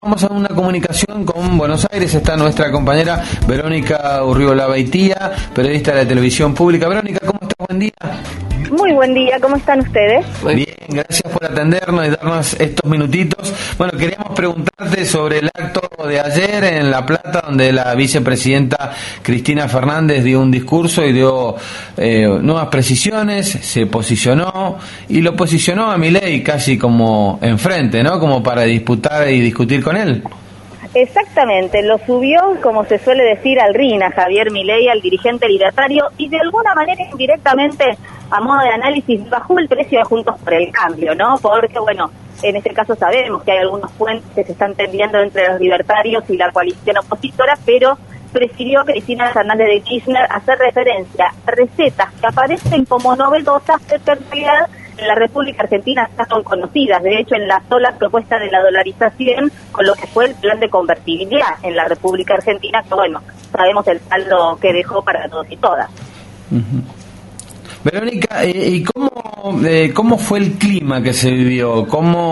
Vamos a una comunicación con Buenos Aires. Está nuestra compañera Verónica Urriolabeitia, periodista de la televisión pública. Verónica, ¿cómo estás? Buen día. Muy buen día, ¿cómo están ustedes? Bien, gracias por atendernos y darnos estos minutitos. Bueno, queríamos preguntarte sobre el acto de ayer en La Plata, donde la vicepresidenta Cristina Fernández dio un discurso y dio nuevas precisiones, se posicionó y lo posicionó a Milei casi como enfrente, ¿no? Como para disputar y discutir con él. Exactamente, lo subió, como se suele decir, al ring a Javier Milei, al dirigente libertario, y de alguna manera indirectamente, a modo de análisis, bajó el precio de Juntos por el Cambio, ¿no? Porque, bueno, en este caso sabemos que hay algunos puentes que se están tendiendo entre los libertarios y la coalición opositora, pero prefirió Cristina Fernández de Kirchner hacer referencia a recetas que aparecen como novedosas, pero en realidad en la República Argentina ya son conocidas. De hecho, en la sola propuesta de la dolarización, con lo que fue el plan de convertibilidad en la República Argentina, que bueno, sabemos el saldo que dejó para todos y todas. Uh-huh. Verónica, ¿y cómo fue el clima que se vivió?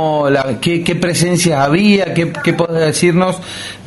¿Qué presencias había? ¿Qué podés decirnos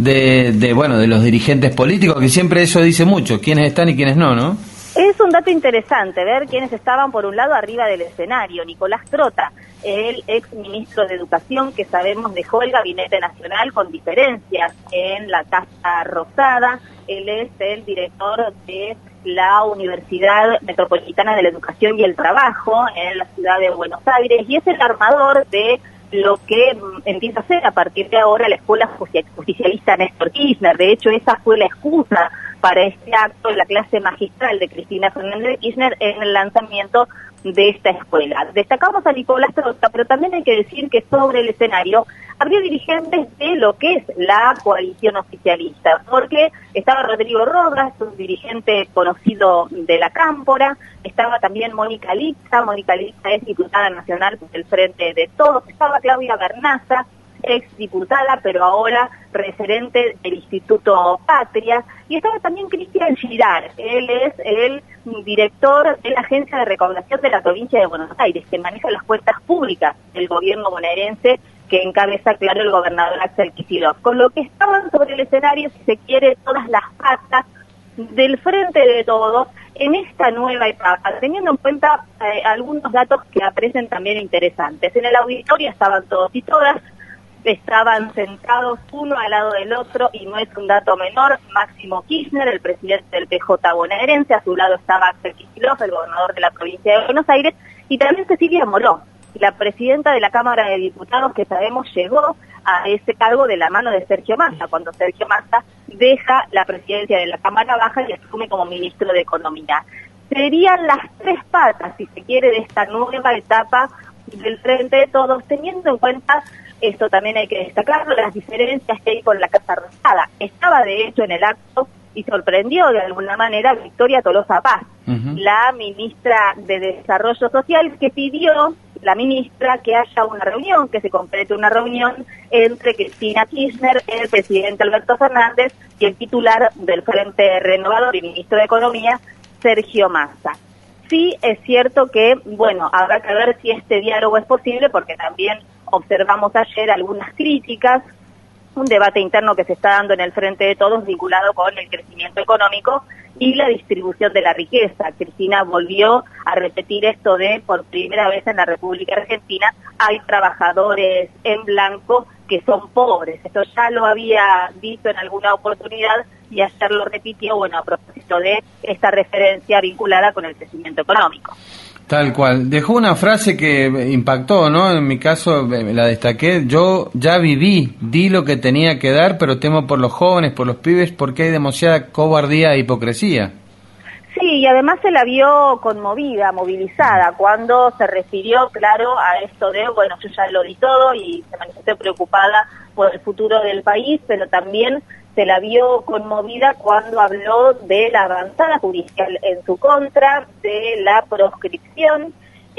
de los dirigentes políticos? Que siempre eso dice mucho, quiénes están y quiénes no, ¿no? Es un dato interesante ver quiénes estaban, por un lado, arriba del escenario. Nicolás Trota, el ex ministro de Educación, que sabemos dejó el Gabinete Nacional con diferencias en la Casa Rosada. Él es el director de la Universidad Metropolitana de la Educación y el Trabajo en la ciudad de Buenos Aires, y es el armador de lo que empieza a ser a partir de ahora la Escuela Justicialista Néstor Kirchner. De hecho, esa fue la excusa para este acto en la clase magistral de Cristina Fernández de Kirchner en el lanzamiento de esta escuela. Destacamos a Nicolás Trota, pero también hay que decir que sobre el escenario había dirigentes de lo que es la coalición oficialista, porque estaba Rodrigo Rodas, un dirigente conocido de la Cámpora, estaba también Mónica Liza es diputada nacional del Frente de Todos, estaba Claudia Bernaza, ex diputada, pero ahora referente del Instituto Patria, y estaba también Cristian Girard. Él es el director de la Agencia de Recaudación de la provincia de Buenos Aires, que maneja las cuentas públicas del gobierno bonaerense, que encabeza, claro, el gobernador Axel Kicillof. Con lo que estaban sobre el escenario, si se quiere, todas las patas del Frente de Todos en esta nueva etapa, teniendo en cuenta algunos datos que aparecen también interesantes. En el auditorio estaban todos y todas, estaban sentados uno al lado del otro, y no es un dato menor, Máximo Kirchner, el presidente del PJ bonaerense, a su lado estaba Axel Kicillof, el gobernador de la provincia de Buenos Aires, y también Cecilia Moró, la presidenta de la Cámara de Diputados, que sabemos llegó a ese cargo de la mano de Sergio Massa, cuando Sergio Massa deja la presidencia de la Cámara Baja y asume como ministro de Economía. Serían las tres patas, si se quiere, de esta nueva etapa del Frente de Todos, teniendo en cuenta, esto también hay que destacarlo, las diferencias que hay con la Casa Rosada. Estaba, de hecho, en el acto y sorprendió de alguna manera Victoria Tolosa Paz, la ministra de Desarrollo Social, que pidió, la ministra, que haya una reunión, que se complete una reunión entre Cristina Kirchner, el presidente Alberto Fernández y el titular del Frente Renovador y ministro de Economía, Sergio Massa. Sí, es cierto que, bueno, habrá que ver si este diálogo es posible, porque también observamos ayer algunas críticas, un debate interno que se está dando en el Frente de Todos vinculado con el crecimiento económico y la distribución de la riqueza. Cristina volvió a repetir esto de, por primera vez en la República Argentina, hay trabajadores en blanco que son pobres. Esto ya lo había dicho en alguna oportunidad y ayer lo repitió, bueno, a propósito de esta referencia vinculada con el crecimiento económico. Tal cual. Dejó una frase que impactó, ¿no? En mi caso la destaqué. Yo ya di lo que tenía que dar, pero temo por los jóvenes, por los pibes, porque hay demasiada cobardía e hipocresía. Sí, y además se la vio conmovida, movilizada, cuando se refirió, claro, a esto de, bueno, yo ya lo di todo, y se manifestó preocupada por el futuro del país, pero también se la vio conmovida cuando habló de la avanzada judicial en su contra, de la proscripción.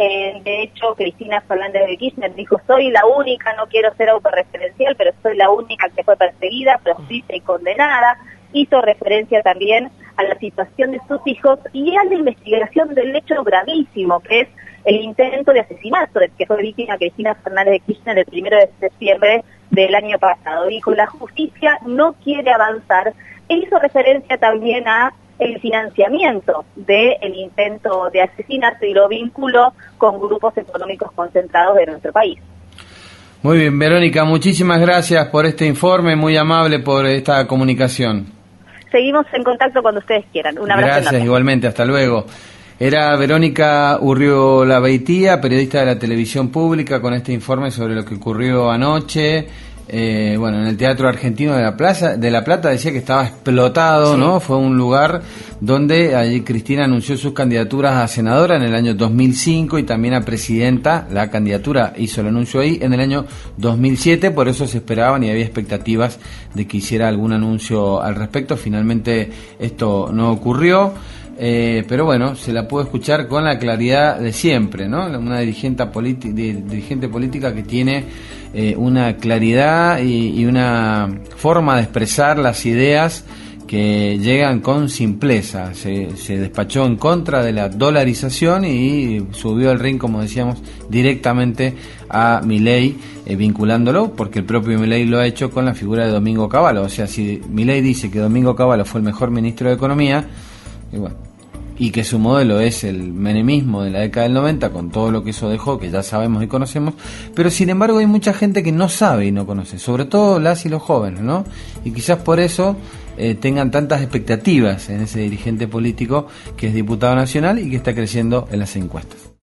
De hecho, Cristina Fernández de Kirchner dijo, soy la única, no quiero ser autorreferencial, pero soy la única que fue perseguida, proscrita y condenada. Hizo referencia también a la situación de sus hijos y a la investigación del hecho gravísimo, que es el intento de asesinato del que fue víctima Cristina Fernández de Kirchner el 1 de septiembre del año pasado. Dijo, la justicia no quiere avanzar, e hizo referencia también a el financiamiento del intento de asesinato y lo vinculó con grupos económicos concentrados de nuestro país. Muy bien, Verónica, muchísimas gracias por este informe, muy amable por esta comunicación. Seguimos en contacto cuando ustedes quieran. Un abrazo. Gracias, enorme. igualmente, hasta luego. Era Verónica Urriola-Beitía, periodista de la televisión pública, con este informe sobre lo que ocurrió anoche. Bueno, en el Teatro Argentino de la Plata decía que estaba explotado, sí. ¿No? Fue un lugar donde allí Cristina anunció sus candidaturas a senadora en el año 2005 y también a presidenta. La candidatura hizo el anuncio ahí en el año 2007, por eso se esperaban y había expectativas de que hiciera algún anuncio al respecto. Finalmente esto no ocurrió. Pero bueno, se la pudo escuchar con la claridad de siempre, ¿no? Una dirigente política que tiene una claridad y una forma de expresar las ideas que llegan con simpleza. Se despachó en contra de la dolarización y subió al ring, como decíamos, directamente a Milei, vinculándolo, porque el propio Milei lo ha hecho con la figura de Domingo Cavallo. O sea, si Milei dice que Domingo Cavallo fue el mejor ministro de Economía, y que su modelo es el menemismo de la década del 90, con todo lo que eso dejó, que ya sabemos y conocemos, pero sin embargo hay mucha gente que no sabe y no conoce, sobre todo las y los jóvenes, ¿no? Y quizás por eso tengan tantas expectativas en ese dirigente político que es diputado nacional y que está creciendo en las encuestas.